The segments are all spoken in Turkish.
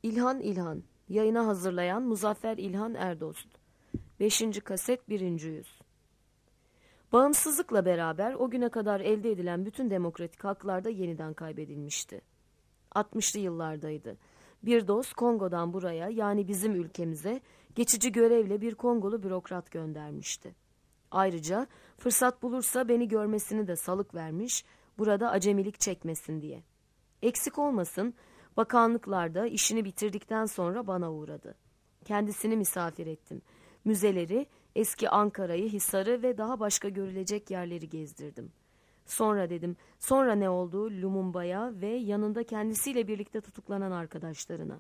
İlhan İlhan, yayına hazırlayan Muzaffer İlhan Erdost. 5. kaset 1. yüz. Bağımsızlıkla beraber o güne kadar elde edilen bütün demokratik haklar da yeniden kaybedilmişti. 60'lı yıllardaydı. Bir dost Kongo'dan buraya, yani bizim ülkemize geçici görevle bir Kongolu bürokrat göndermişti. Ayrıca fırsat bulursa beni görmesini de salık vermiş, burada acemilik çekmesin diye. Eksik olmasın, bakanlıklarda işini bitirdikten sonra bana uğradı. Kendisini misafir ettim. Müzeleri, eski Ankara'yı, Hisar'ı ve daha başka görülecek yerleri gezdirdim. Sonra dedim, sonra ne oldu Lumumba'ya ve yanında kendisiyle birlikte tutuklanan arkadaşlarına?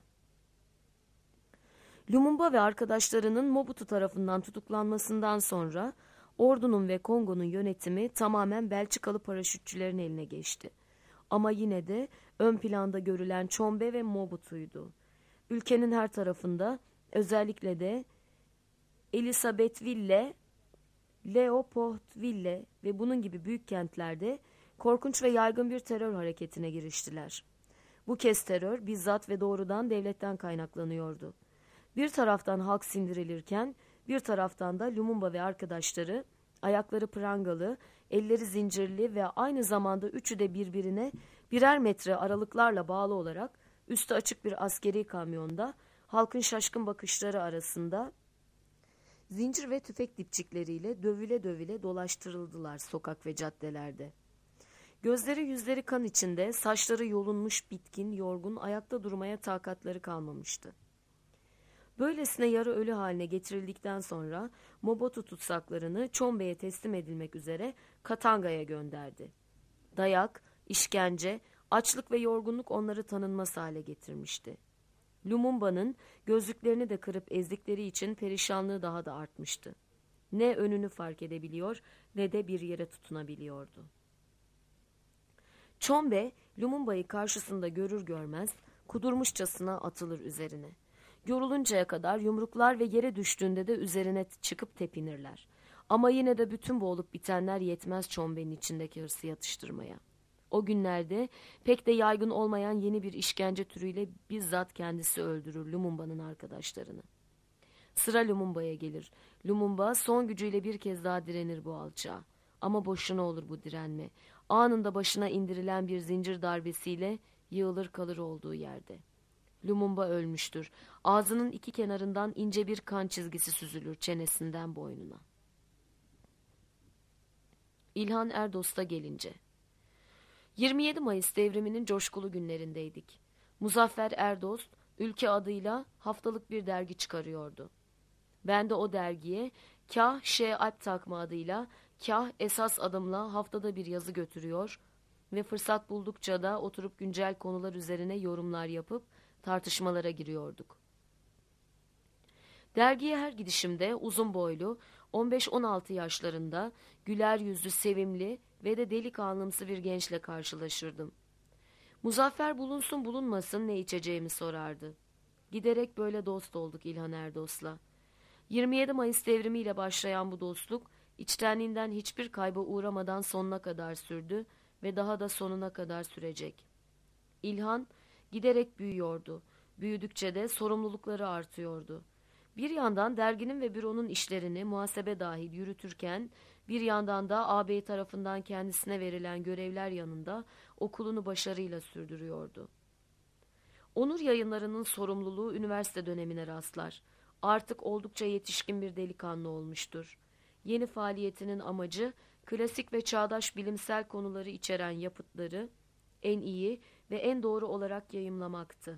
Lumumba ve arkadaşlarının Mobutu tarafından tutuklanmasından sonra ordunun ve Kongo'nun yönetimi tamamen Belçikalı paraşütçülerin eline geçti. Ama yine de ön planda görülen Tshombe ve Mobutu'ydu. Ülkenin her tarafında, özellikle de Elisabethville, Leopoldville ve bunun gibi büyük kentlerde korkunç ve yaygın bir terör hareketine giriştiler. Bu kez terör bizzat ve doğrudan devletten kaynaklanıyordu. Bir taraftan halk sindirilirken bir taraftan da Lumumba ve arkadaşları ayakları prangalı, elleri zincirli ve aynı zamanda üçü de birbirine birer metre aralıklarla bağlı olarak üstü açık bir askeri kamyonda halkın şaşkın bakışları arasında zincir ve tüfek dipçikleriyle dövüle dövüle dolaştırıldılar sokak ve caddelerde. Gözleri yüzleri kan içinde, saçları yolunmuş, bitkin, yorgun, ayakta durmaya takatları kalmamıştı. Böylesine yarı ölü haline getirildikten sonra Mobutu tutsaklarını Tshombe'ye teslim edilmek üzere Katanga'ya gönderdi. Dayak, işkence, açlık ve yorgunluk onları tanınmaz hale getirmişti. Lumumba'nın gözlüklerini de kırıp ezdikleri için perişanlığı daha da artmıştı. Ne önünü fark edebiliyor ne de bir yere tutunabiliyordu. Tshombe, Lumumba'yı karşısında görür görmez kudurmuşçasına atılır üzerine. Yoruluncaya kadar yumruklar ve yere düştüğünde de üzerine çıkıp tepinirler. Ama yine de bütün bu olup bitenler yetmez Tshombe'nin içindeki hırsı yatıştırmaya. O günlerde pek de yaygın olmayan yeni bir işkence türüyle bizzat kendisi öldürür Lumumba'nın arkadaşlarını. Sıra Lumumba'ya gelir. Lumumba son gücüyle bir kez daha direnir bu alçağa. Ama boşuna olur bu direnme. Anında başına indirilen bir zincir darbesiyle yığılır kalır olduğu yerde. Lumumba ölmüştür. Ağzının iki kenarından ince bir kan çizgisi süzülür çenesinden boynuna. İlhan Erdost'a gelince. 27 Mayıs devriminin coşkulu günlerindeydik. Muzaffer Erdost, ülke adıyla haftalık bir dergi çıkarıyordu. Ben de o dergiye kah Alp takma adıyla, kah esas adımla haftada bir yazı götürüyor ve fırsat buldukça da oturup güncel konular üzerine yorumlar yapıp tartışmalara giriyorduk. Dergiye her gidişimde uzun boylu, 15-16 yaşlarında, güler yüzlü, sevimli ve de delikanlımsı bir gençle karşılaşırdım. Muzaffer bulunsun bulunmasın ne içeceğimi sorardı. Giderek böyle dost olduk İlhan Erdost'la. 27 Mayıs devrimiyle başlayan bu dostluk, içtenliğinden hiçbir kayba uğramadan sonuna kadar sürdü ve daha da sonuna kadar sürecek. İlhan giderek büyüyordu. Büyüdükçe de sorumlulukları artıyordu. Bir yandan derginin ve büronun işlerini muhasebe dahil yürütürken, bir yandan da ağabey tarafından kendisine verilen görevler yanında okulunu başarıyla sürdürüyordu. Onur Yayınları'nın sorumluluğu üniversite dönemine rastlar. Artık oldukça yetişkin bir delikanlı olmuştur. Yeni faaliyetinin amacı, klasik ve çağdaş bilimsel konuları içeren yapıtları en iyi ve en doğru olarak yayımlamaktı.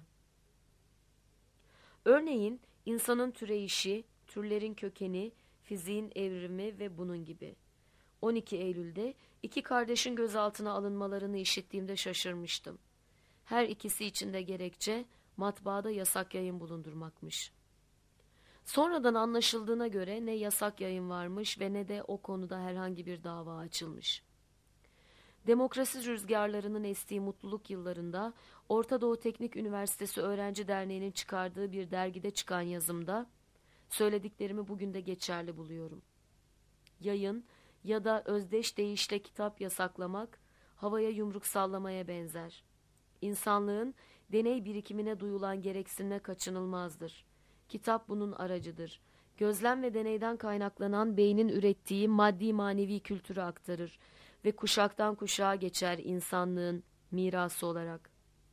Örneğin insanın türeyişi, türlerin kökeni, fiziğin evrimi ve bunun gibi. 12 Eylül'de iki kardeşin gözaltına alınmalarını işittiğimde şaşırmıştım. Her ikisi için de gerekçe matbaada yasak yayın bulundurmakmış. Sonradan anlaşıldığına göre ne yasak yayın varmış ve ne de o konuda herhangi bir dava açılmış. Demokrasi rüzgarlarının estiği mutluluk yıllarında Orta Doğu Teknik Üniversitesi Öğrenci Derneği'nin çıkardığı bir dergide çıkan yazımda söylediklerimi bugün de geçerli buluyorum. Yayın ya da özdeş deyişle kitap yasaklamak havaya yumruk sallamaya benzer. İnsanlığın deney birikimine duyulan gereksinme kaçınılmazdır. Kitap bunun aracıdır. Gözlem ve deneyden kaynaklanan beynin ürettiği maddi manevi kültürü aktarır ve kuşaktan kuşağa geçer insanlığın mirası olarak.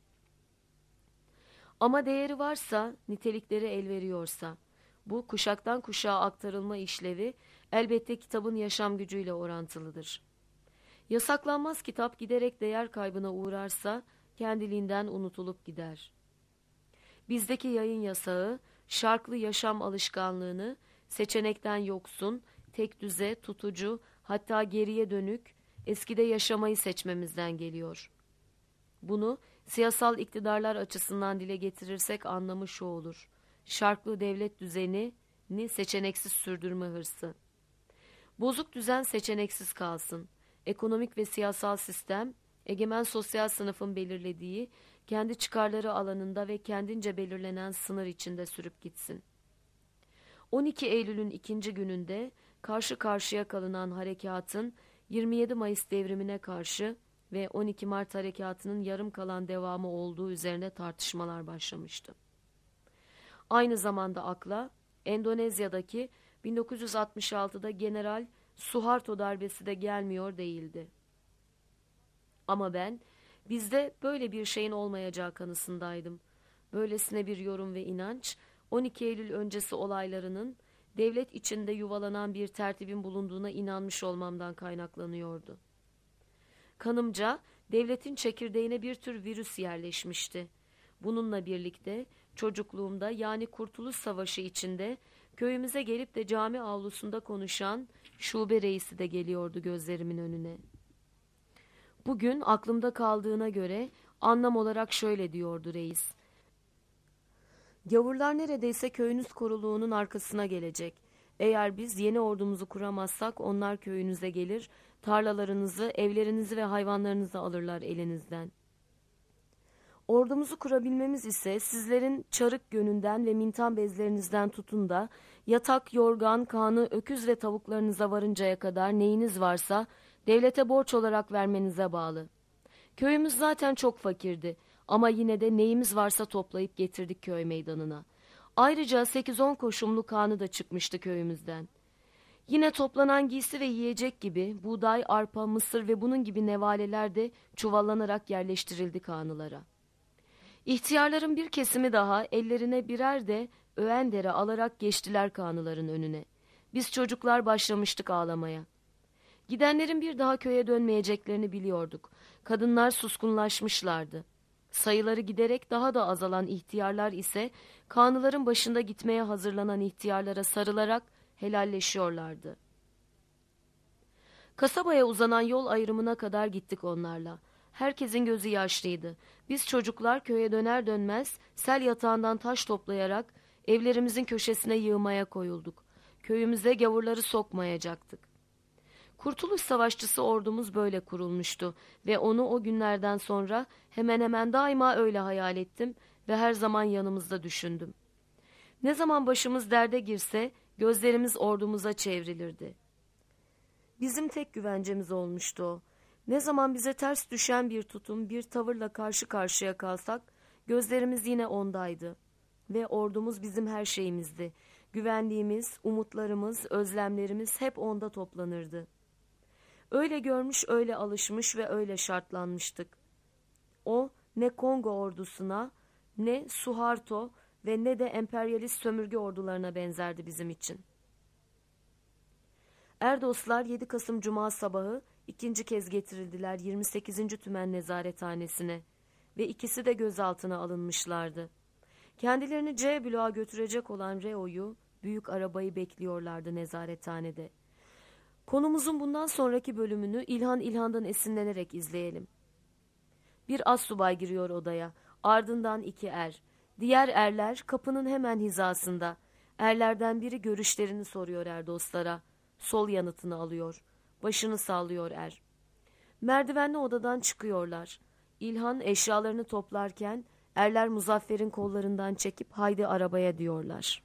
Ama değeri varsa, nitelikleri el veriyorsa, bu kuşaktan kuşağa aktarılma işlevi elbette kitabın yaşam gücüyle orantılıdır. Yasaklanmaz kitap giderek değer kaybına uğrarsa kendiliğinden unutulup gider. Bizdeki yayın yasağı, şarklı yaşam alışkanlığını seçenekten yoksun, tekdüze, tutucu, hatta geriye dönük, eskide yaşamayı seçmemizden geliyor. Bunu siyasal iktidarlar açısından dile getirirsek anlamı şu olur: şarklı devlet düzenini seçeneksiz sürdürme hırsı. Bozuk düzen seçeneksiz kalsın. Ekonomik ve siyasal sistem, egemen sosyal sınıfın belirlediği, kendi çıkarları alanında ve kendince belirlenen sınır içinde sürüp gitsin. 12 Eylül'ün ikinci gününde karşı karşıya kalınan harekatın 27 Mayıs devrimine karşı ve 12 Mart harekatının yarım kalan devamı olduğu üzerine tartışmalar başlamıştı. Aynı zamanda akla Endonezya'daki 1966'da General Suharto darbesi de gelmiyor değildi. Ama ben bizde böyle bir şeyin olmayacağı kanısındaydım. Böylesine bir yorum ve inanç 12 Eylül öncesi olaylarının devlet içinde yuvalanan bir tertibin bulunduğuna inanmış olmamdan kaynaklanıyordu. Kanımca devletin çekirdeğine bir tür virüs yerleşmişti. Bununla birlikte çocukluğumda, yani Kurtuluş Savaşı içinde köyümüze gelip de cami avlusunda konuşan şube reisi de geliyordu gözlerimin önüne. Bugün aklımda kaldığına göre anlam olarak şöyle diyordu reis: "Gavurlar neredeyse köyünüz koruluğunun arkasına gelecek. Eğer biz yeni ordumuzu kuramazsak onlar köyünüze gelir, tarlalarınızı, evlerinizi ve hayvanlarınızı alırlar elinizden. Ordumuzu kurabilmemiz ise sizlerin çarık gönünden ve mintan bezlerinizden tutun da yatak, yorgan, kanı, öküz ve tavuklarınıza varıncaya kadar neyiniz varsa devlete borç olarak vermenize bağlı. Köyümüz zaten çok fakirdi ama yine de neyimiz varsa toplayıp getirdik köy meydanına. Ayrıca 8-10 koşumlu kanı da çıkmıştı köyümüzden. Yine toplanan giysi ve yiyecek gibi buğday, arpa, mısır ve bunun gibi nevaleler de çuvallanarak yerleştirildi kanılara. İhtiyarların bir kesimi daha ellerine birer de öğendere alarak geçtiler kanıların önüne. Biz çocuklar başlamıştık ağlamaya. Gidenlerin bir daha köye dönmeyeceklerini biliyorduk. Kadınlar suskunlaşmışlardı. Sayıları giderek daha da azalan ihtiyarlar ise kanıların başında gitmeye hazırlanan ihtiyarlara sarılarak helalleşiyorlardı. Kasabaya uzanan yol ayrımına kadar gittik onlarla. Herkesin gözü yaşlıydı. Biz çocuklar köye döner dönmez sel yatağından taş toplayarak evlerimizin köşesine yığmaya koyulduk. Köyümüze gavurları sokmayacaktık. Kurtuluş Savaşçısı ordumuz böyle kurulmuştu ve onu o günlerden sonra hemen hemen daima öyle hayal ettim ve her zaman yanımızda düşündüm. Ne zaman başımız derde girse gözlerimiz ordumuza çevrilirdi. Bizim tek güvencemiz olmuştu o. Ne zaman bize ters düşen bir tutum, bir tavırla karşı karşıya kalsak gözlerimiz yine ondaydı. Ve ordumuz bizim her şeyimizdi. Güvenliğimiz, umutlarımız, özlemlerimiz hep onda toplanırdı. Öyle görmüş, öyle alışmış ve öyle şartlanmıştık. O ne Kongo ordusuna, ne Suharto ve ne de emperyalist sömürge ordularına benzerdi bizim için. Erdoslar 7 Kasım Cuma sabahı ikinci kez getirildiler 28. Tümen Nezarethanesi'ne ve ikisi de gözaltına alınmışlardı. Kendilerini C bloğa götürecek olan Reo'yu, büyük arabayı bekliyorlardı nezarethanede. Konumuzun bundan sonraki bölümünü İlhan İlhan'dan esinlenerek izleyelim. Bir astsubay giriyor odaya, ardından 2 er. Diğer erler kapının hemen hizasında. Erlerden biri görüşlerini soruyor Erdoslara. Sol yanıtını alıyor. Başını sallıyor er. Merdivenli odadan çıkıyorlar. İlhan eşyalarını toplarken erler Muzaffer'in kollarından çekip haydi arabaya diyorlar.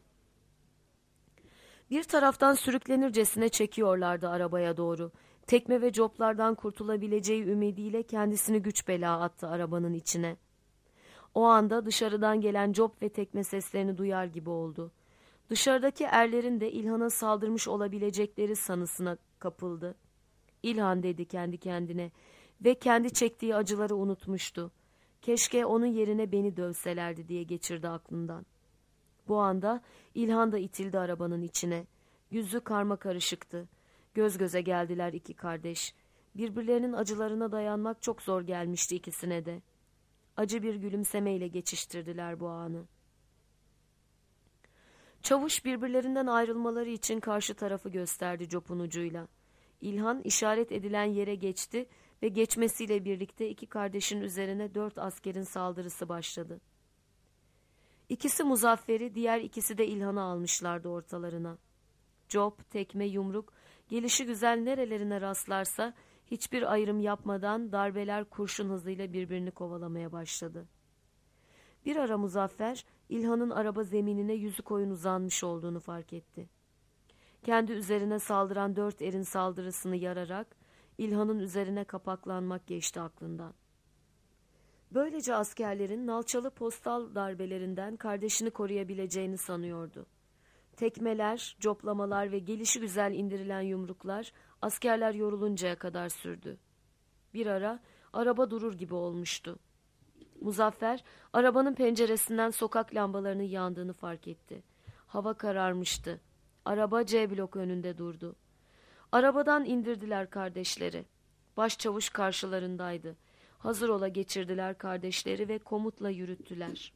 Bir taraftan sürüklenircesine çekiyorlardı arabaya doğru. Tekme ve coplardan kurtulabileceği ümidiyle kendisini güç bela attı arabanın içine. O anda dışarıdan gelen cop ve tekme seslerini duyar gibi oldu. Dışarıdaki erlerin de İlhan'a saldırmış olabilecekleri sanısına kapıldı. İlhan dedi kendi kendine ve kendi çektiği acıları unutmuştu. Keşke onun yerine beni dövselerdi diye geçirdi aklından. Bu anda İlhan da itildi arabanın içine. Yüzü karmakarışıktı. Göz göze geldiler iki kardeş. Birbirlerinin acılarına dayanmak çok zor gelmişti ikisine de. Acı bir gülümsemeyle geçiştirdiler bu anı. Çavuş birbirlerinden ayrılmaları için karşı tarafı gösterdi copun ucuyla. İlhan işaret edilen yere geçti ve geçmesiyle birlikte iki kardeşin üzerine 4 askerin saldırısı başladı. İkisi Muzaffer'i, diğer ikisi de İlhan'ı almışlardı ortalarına. Cop, tekme, yumruk, gelişigüzel nerelerine rastlarsa hiçbir ayrım yapmadan darbeler kurşun hızıyla birbirini kovalamaya başladı. Bir ara Muzaffer, İlhan'ın araba zeminine yüzü koyun uzanmış olduğunu fark etti. Kendi üzerine saldıran 4 erin saldırısını yararak İlhan'ın üzerine kapaklanmak geçti aklından. Böylece askerlerin nalçalı postal darbelerinden kardeşini koruyabileceğini sanıyordu. Tekmeler, coplamalar ve gelişigüzel indirilen yumruklar askerler yoruluncaya kadar sürdü. Bir ara araba durur gibi olmuştu. Muzaffer arabanın penceresinden sokak lambalarının yandığını fark etti. Hava kararmıştı. Araba C blok önünde durdu. Arabadan indirdiler kardeşleri. Başçavuş karşılarındaydı. Hazır ola geçirdiler kardeşleri ve komutla yürüttüler.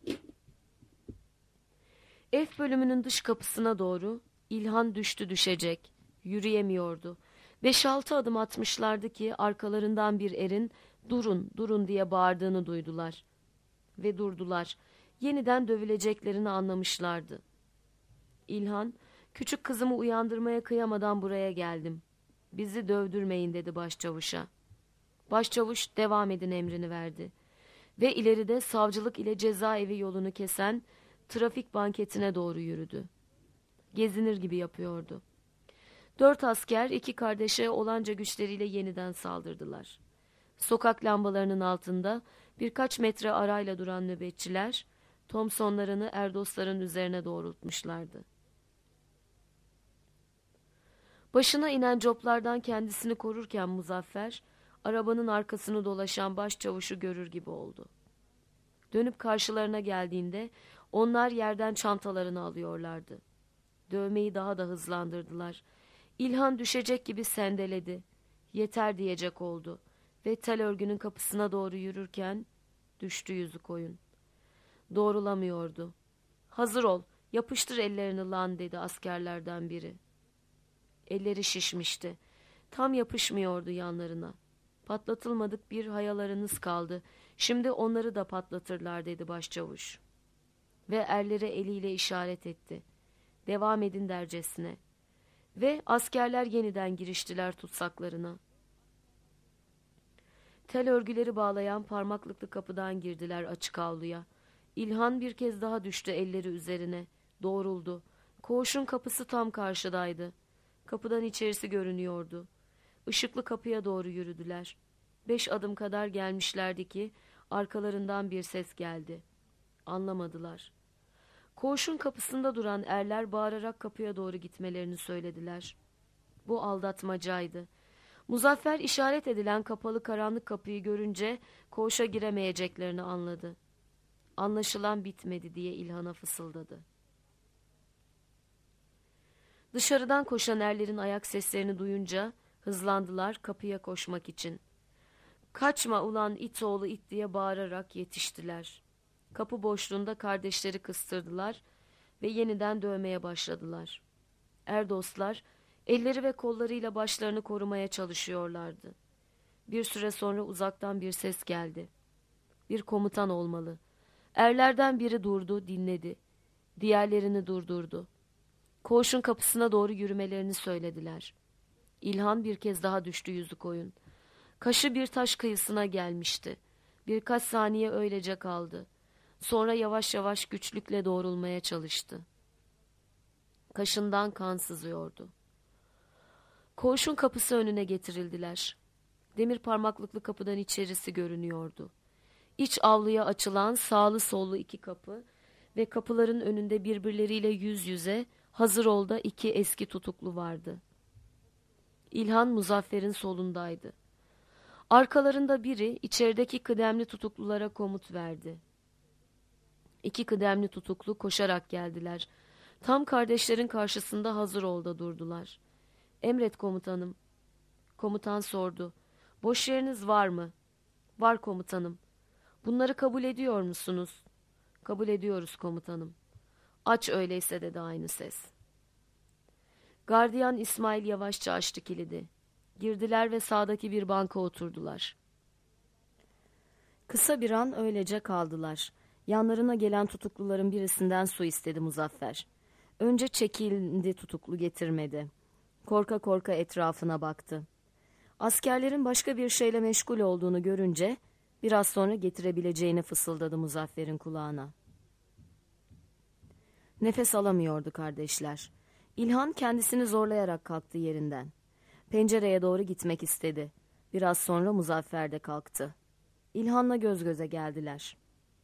F bölümünün dış kapısına doğru İlhan düştü düşecek. Yürüyemiyordu. 5-6 adım atmışlardı ki arkalarından bir erin durun durun diye bağırdığını duydular. Ve durdular. Yeniden dövüleceklerini anlamışlardı. İlhan, küçük kızımı uyandırmaya kıyamadan buraya geldim. Bizi dövdürmeyin dedi başçavuşa. Başçavuş devam edin emrini verdi. Ve ileride savcılık ile cezaevi yolunu kesen trafik banketine doğru yürüdü. Gezinir gibi yapıyordu. 4 asker 2 kardeşe olanca güçleriyle yeniden saldırdılar. Sokak lambalarının altında birkaç metre arayla duran nöbetçiler Thompsonlarını Erdosların üzerine doğrultmuşlardı. Başına inen coplardan kendisini korurken Muzaffer, arabanın arkasını dolaşan başçavuşu görür gibi oldu. Dönüp karşılarına geldiğinde onlar yerden çantalarını alıyorlardı. Dövmeyi daha da hızlandırdılar. İlhan düşecek gibi sendeledi. Yeter diyecek oldu ve tel örgünün kapısına doğru yürürken düştü yüzü koyun. Doğrulamıyordu. Hazır ol, yapıştır ellerini lan dedi askerlerden biri. Elleri şişmişti. Tam yapışmıyordu yanlarına. Patlatılmadık bir hayalarınız kaldı. Şimdi onları da patlatırlar dedi başçavuş. Ve erlere eliyle işaret etti. Devam edin dercesine. Ve askerler yeniden giriştiler tutsaklarına. Tel örgüleri bağlayan parmaklıklı kapıdan girdiler açık avluya. İlhan bir kez daha düştü elleri üzerine. Doğruldu. Koğuşun kapısı tam karşıdaydı. Kapıdan içerisi görünüyordu. Işıklı kapıya doğru yürüdüler. 5 adım kadar gelmişlerdi ki arkalarından bir ses geldi. Anlamadılar. Koğuşun kapısında duran erler bağırarak kapıya doğru gitmelerini söylediler. Bu aldatmacaydı. Muzaffer işaret edilen kapalı karanlık kapıyı görünce koğuşa giremeyeceklerini anladı. Anlaşılan bitmedi diye İlhan'a fısıldadı. Dışarıdan koşan erlerin ayak seslerini duyunca hızlandılar kapıya koşmak için. Kaçma ulan it oğlu it diye bağırarak yetiştiler. Kapı boşluğunda kardeşleri kıstırdılar ve yeniden dövmeye başladılar. Erdoslar elleri ve kollarıyla başlarını korumaya çalışıyorlardı. Bir süre sonra uzaktan bir ses geldi. Bir komutan olmalı. Erlerden biri durdu, dinledi. Diğerlerini durdurdu. Koğuşun kapısına doğru yürümelerini söylediler. İlhan bir kez daha düştü yüzü koyun. Kaşı bir taş kıyısına gelmişti. Birkaç saniye öylece kaldı. Sonra yavaş yavaş güçlükle doğrulmaya çalıştı. Kaşından kan sızıyordu. Koğuşun kapısı önüne getirildiler. Demir parmaklıklı kapıdan içerisi görünüyordu. İç avluya açılan sağlı sollu 2 kapı ve kapıların önünde birbirleriyle yüz yüze hazır olda 2 eski tutuklu vardı. İlhan Muzaffer'in solundaydı. Arkalarında biri içerideki kıdemli tutuklulara komut verdi. 2 kıdemli tutuklu koşarak geldiler. Tam kardeşlerin karşısında hazır olda durdular. "Emret komutanım." Komutan sordu. "Boş yeriniz var mı?" "Var komutanım." "Bunları kabul ediyor musunuz?" "Kabul ediyoruz komutanım." "Aç öyleyse," dedi aynı ses. Gardiyan İsmail yavaşça açtı kilidi. Girdiler ve sağdaki bir banka oturdular. Kısa bir an öylece kaldılar. Yanlarına gelen tutukluların birisinden su istedi Muzaffer. Önce çekildi, tutuklu getirmedi. Korka korka etrafına baktı. Askerlerin başka bir şeyle meşgul olduğunu görünce biraz sonra getirebileceğini fısıldadı Muzaffer'in kulağına. Nefes alamıyordu kardeşler. İlhan kendisini zorlayarak kalktı yerinden. Pencereye doğru gitmek istedi. Biraz sonra Muzaffer de kalktı. İlhan'la göz göze geldiler.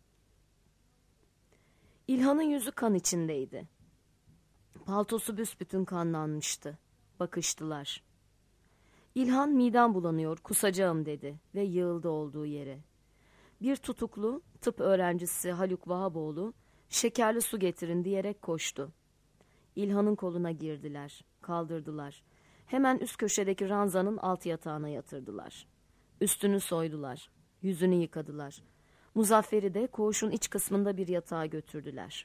İlhan'ın yüzü kan içindeydi. Paltosu büsbütün kanlanmıştı. Bakıştılar. İlhan "Midem bulanıyor, kusacağım," dedi ve yığıldı olduğu yere. Bir tutuklu, tıp öğrencisi Haluk Vahaboğlu, "Şekerli su getirin," diyerek koştu. İlhan'ın koluna girdiler, kaldırdılar. Hemen üst köşedeki ranzanın alt yatağına yatırdılar. Üstünü soydular, yüzünü yıkadılar. Muzaffer'i de koğuşun iç kısmında bir yatağa götürdüler.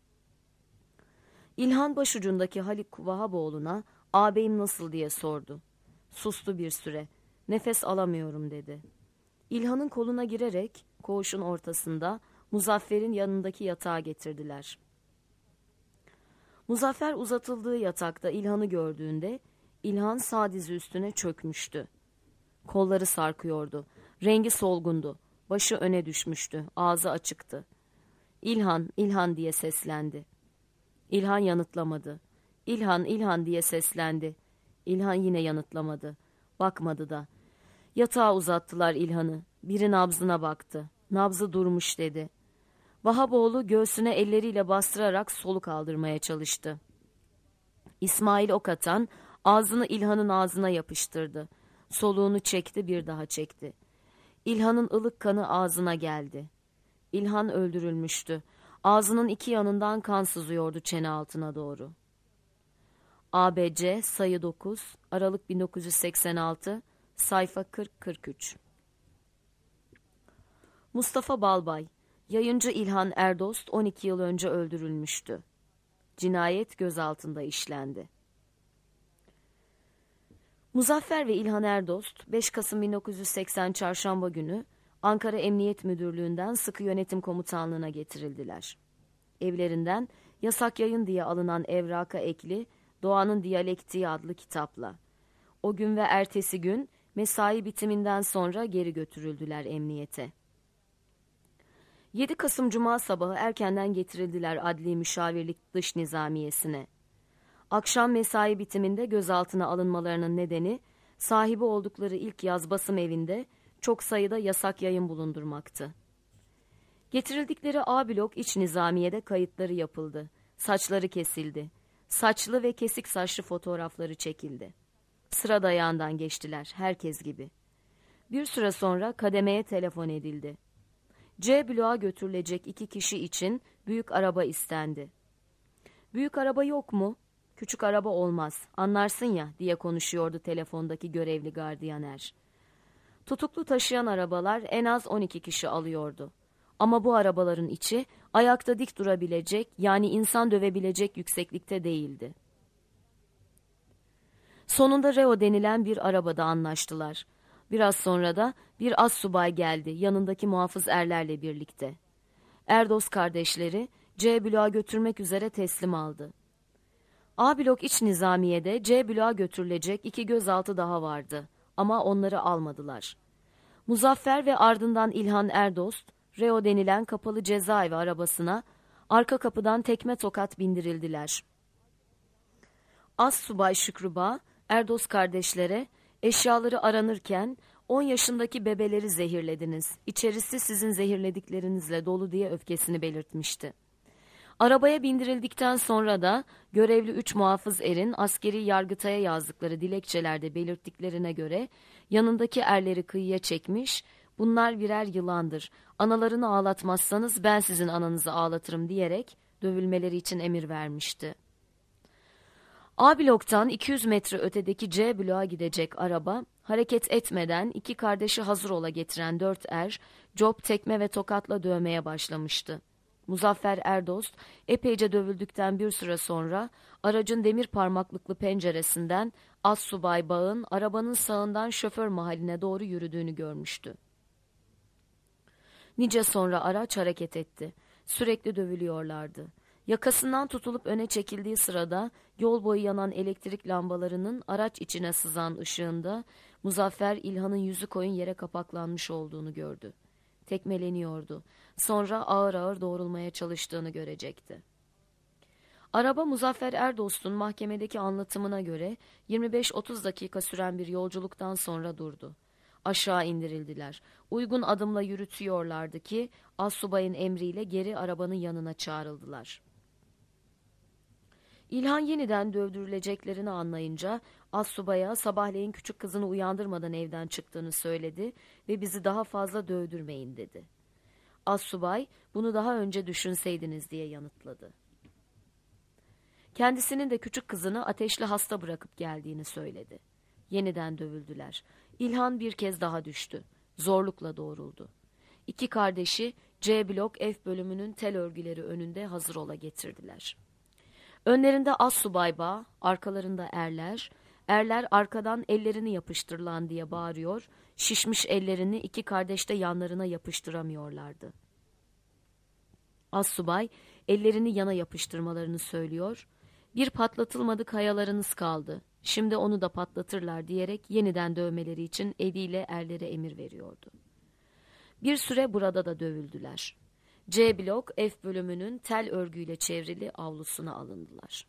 İlhan başucundaki Haluk Vahaboğlu'na "Ağabeyim nasıl?" diye sordu. Sustu bir süre. "Nefes alamıyorum," dedi. İlhan'ın koluna girerek koğuşun ortasında Muzaffer'in yanındaki yatağa getirdiler. Muzaffer uzatıldığı yatakta İlhan'ı gördüğünde İlhan sağ dizi üstüne çökmüştü. Kolları sarkıyordu. Rengi solgundu. Başı öne düşmüştü. Ağzı açıktı. "İlhan, İlhan," diye seslendi. İlhan yanıtlamadı. "İlhan, İlhan," diye seslendi. İlhan yine yanıtlamadı. Bakmadı da. Yatağa uzattılar İlhan'ı. Biri nabzına baktı. Nabzı durmuş, dedi. Vahaboğlu göğsüne elleriyle bastırarak soluk aldırmaya çalıştı. İsmail Okatan ağzını İlhan'ın ağzına yapıştırdı. Soluğunu çekti, bir daha çekti. İlhan'ın ılık kanı ağzına geldi. İlhan öldürülmüştü. Ağzının 2 yanından kan sızıyordu çene altına doğru. ABC sayı 9, Aralık 1986, sayfa 40-43. Mustafa Balbay, yayıncı İlhan Erdost 12 yıl önce öldürülmüştü. Cinayet gözaltında işlendi. Muzaffer ve İlhan Erdost 5 Kasım 1980 Çarşamba günü Ankara Emniyet Müdürlüğü'nden Sıkı Yönetim Komutanlığı'na getirildiler. Evlerinden yasak yayın diye alınan evraka ekli Doğanın Diyalektiği adlı kitapla. O gün ve ertesi gün mesai bitiminden sonra geri götürüldüler emniyete. 7 Kasım Cuma sabahı erkenden getirildiler Adli Müşavirlik Dış Nizamiyesi'ne. Akşam mesai bitiminde gözaltına alınmalarının nedeni sahibi oldukları ilk yaz basım evinde çok sayıda yasak yayın bulundurmaktı. Getirildikleri A blok iç nizamiyede kayıtları yapıldı. Saçları kesildi. Saçlı ve kesik saçlı fotoğrafları çekildi. Sıra dayağından geçtiler, herkes gibi. Bir süre sonra kademeye telefon edildi. C bloğa götürülecek 2 kişi için büyük araba istendi. "Büyük araba yok mu?" "Küçük araba olmaz, anlarsın ya," diye konuşuyordu telefondaki görevli gardiyaner. Tutuklu taşıyan arabalar en az 12 kişi alıyordu. Ama bu arabaların içi ayakta dik durabilecek, yani insan dövebilecek yükseklikte değildi. Sonunda Reo denilen bir arabada anlaştılar. Biraz sonra da bir astsubay geldi yanındaki muhafız erlerle birlikte. Erdos kardeşleri C bloğa götürmek üzere teslim aldı. A blok iç nizamiyede C bloğa götürülecek 2 gözaltı daha vardı ama onları almadılar. Muzaffer ve ardından İlhan Erdost, Reo denilen kapalı cezaevi arabasına arka kapıdan tekme tokat bindirildiler. Astsubay Şükrü Bağ, Erdos kardeşlere eşyaları aranırken 10 yaşındaki bebeleri zehirlediniz. İçerisi sizin zehirlediklerinizle dolu diye öfkesini belirtmişti. Arabaya bindirildikten sonra da görevli 3 muhafız erin askeri yargıtaya yazdıkları dilekçelerde belirttiklerine göre yanındaki erleri kıyıya çekmiş, bunlar birer yılandır, analarını ağlatmazsanız ben sizin ananızı ağlatırım diyerek dövülmeleri için emir vermişti. A bloktan 200 metre ötedeki C bloğa gidecek araba hareket etmeden iki kardeşi hazır ola getiren 4 er Job tekme ve tokatla dövmeye başlamıştı. Muzaffer Erdost epeyce dövüldükten bir süre sonra aracın demir parmaklıklı penceresinden Assubay Bağ'ın arabanın sağından şoför mahalline doğru yürüdüğünü görmüştü. Nice sonra araç hareket etti. Sürekli dövülüyorlardı. Yakasından tutulup öne çekildiği sırada yol boyu yanan elektrik lambalarının araç içine sızan ışığında Muzaffer İlhan'ın yüzü koyun yere kapaklanmış olduğunu gördü. Tekmeleniyordu. Sonra ağır ağır doğrulmaya çalıştığını görecekti. Araba Muzaffer Erdost'un mahkemedeki anlatımına göre 25-30 dakika süren bir yolculuktan sonra durdu. Aşağı indirildiler. Uygun adımla yürütüyorlardı ki Assubay'ın emriyle geri arabanın yanına çağrıldılar. İlhan yeniden dövdürüleceklerini anlayınca Assubay'a sabahleyin küçük kızını uyandırmadan evden çıktığını söyledi ve bizi daha fazla dövdürmeyin dedi. Assubay bunu daha önce düşünseydiniz diye yanıtladı. Kendisinin de küçük kızını ateşli hasta bırakıp geldiğini söyledi. Yeniden dövüldüler. İlhan bir kez daha düştü. Zorlukla doğruldu. İki kardeşi C blok F bölümünün tel örgüleri önünde hazır ola getirdiler. Önlerinde Assubay Bağ, arkalarında erler. Erler arkadan ellerini yapıştır lan diye bağırıyor. Şişmiş ellerini iki kardeş de yanlarına yapıştıramıyorlardı. Assubay ellerini yana yapıştırmalarını söylüyor. Bir patlatılmadı kayalarınız kaldı. Şimdi onu da patlatırlar diyerek yeniden dövmeleri için eliyle erlere emir veriyordu. Bir süre burada da dövüldüler. C blok F bölümünün tel örgüyle çevrili avlusuna alındılar.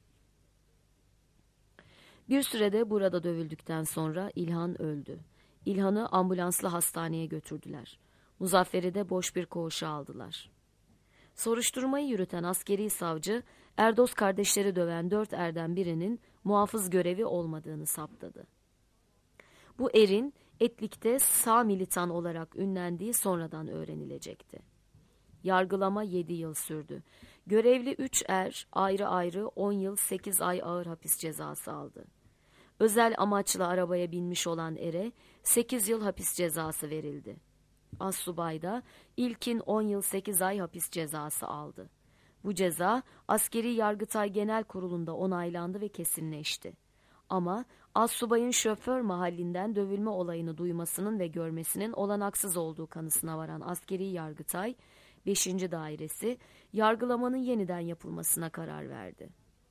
Bir sürede burada dövüldükten sonra İlhan öldü. İlhan'ı ambulansla hastaneye götürdüler. Muzaffer'i de boş bir koğuşa aldılar. Soruşturmayı yürüten askeri savcı, Erdos kardeşleri döven 4 erden birinin muhafız görevi olmadığını saptadı. Bu erin Etlik'te sağ militan olarak ünlendiği sonradan öğrenilecekti. Yargılama 7 yıl sürdü. Görevli 3 er ayrı ayrı 10 yıl 8 ay ağır hapis cezası aldı. Özel amaçla arabaya binmiş olan ere 8 yıl hapis cezası verildi. Assubay da ilkin 10 yıl 8 ay hapis cezası aldı. Bu ceza Askeri Yargıtay Genel Kurulu'nda onaylandı ve kesinleşti. Ama Assubay'ın şoför mahallinden dövülme olayını duymasının ve görmesinin olanaksız olduğu kanısına varan Askeri Yargıtay 5. Dairesi yargılamanın yeniden yapılmasına karar verdi.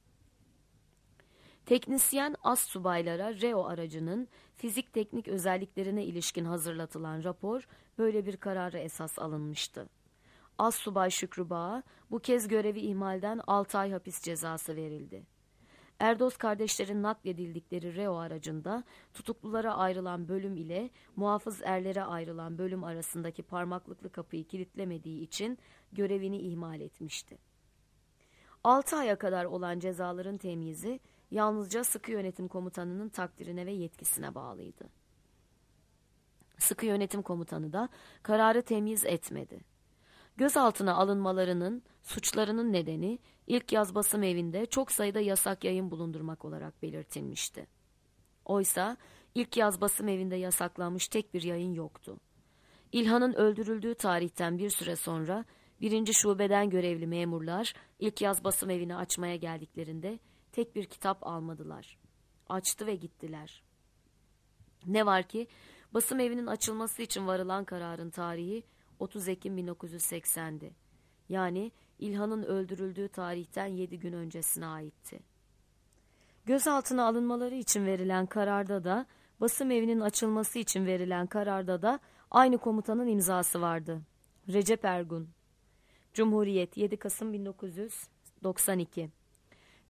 Teknisyen astsubaylara Reo aracının fizik teknik özelliklerine ilişkin hazırlatılan rapor böyle bir karara esas alınmıştı. Astsubay Şükrü Bağ'a bu kez görevi ihmalden 6 ay hapis cezası verildi. Erdos kardeşlerin nakledildikleri Reo aracında tutuklulara ayrılan bölüm ile muhafız erlere ayrılan bölüm arasındaki parmaklıklı kapıyı kilitlemediği için görevini ihmal etmişti. 6 aya kadar olan cezaların temyizi yalnızca Sıkı Yönetim Komutanı'nın takdirine ve yetkisine bağlıydı. Sıkı Yönetim Komutanı da kararı temyiz etmedi. Gözaltına alınmalarının suçlarının nedeni ilk yaz basım evinde çok sayıda yasak yayın bulundurmak olarak belirtilmişti. Oysa ilk yaz basım evinde yasaklanmış tek bir yayın yoktu. İlhan'ın öldürüldüğü tarihten bir süre sonra 1. Şubeden görevli memurlar ilk yaz basım evini açmaya geldiklerinde tek bir kitap almadılar. Açtı ve gittiler. Ne var ki basım evinin açılması için varılan kararın tarihi 30 Ekim 1980'di. Yani İlhan'ın öldürüldüğü tarihten 7 gün öncesine aitti. Gözaltına alınmaları için verilen kararda da, basım evinin açılması için verilen kararda da aynı komutanın imzası vardı. Recep Ergun. Cumhuriyet 7 Kasım 1992